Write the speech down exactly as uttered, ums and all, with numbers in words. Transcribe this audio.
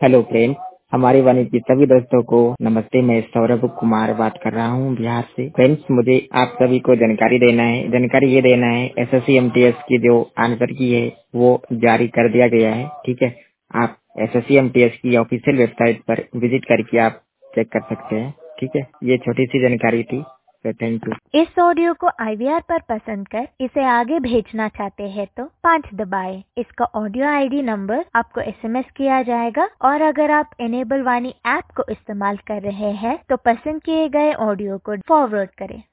Hello friends, हमारे वाणी के सभी दोस्तों को नमस्ते। मैं सौरभ कुमार बात कर रहा हूँ बिहार से। फ्रेंड्स, मुझे आप सभी को जानकारी देना है जानकारी ये देना है एसएससी एमटीएस की जो आंसर की है वो जारी कर दिया गया है। ठीक है, आप एसएससी एमटीएस की ऑफिशियल वेबसाइट पर विजिट करके आप चेक कर सकते हैं। ठीक है, ये छोटी सी जानकारी थी, तो थैंक यू। इस ऑडियो को आईवीआर पर पसंद कर इसे आगे भेजना चाहते हैं तो पाँच दबाएं। इसका ऑडियो आईडी नंबर आपको एसएमएस किया जाएगा और अगर आप एनेबल वाणी ऐप को इस्तेमाल कर रहे हैं तो पसंद किए गए ऑडियो को फॉरवर्ड करें।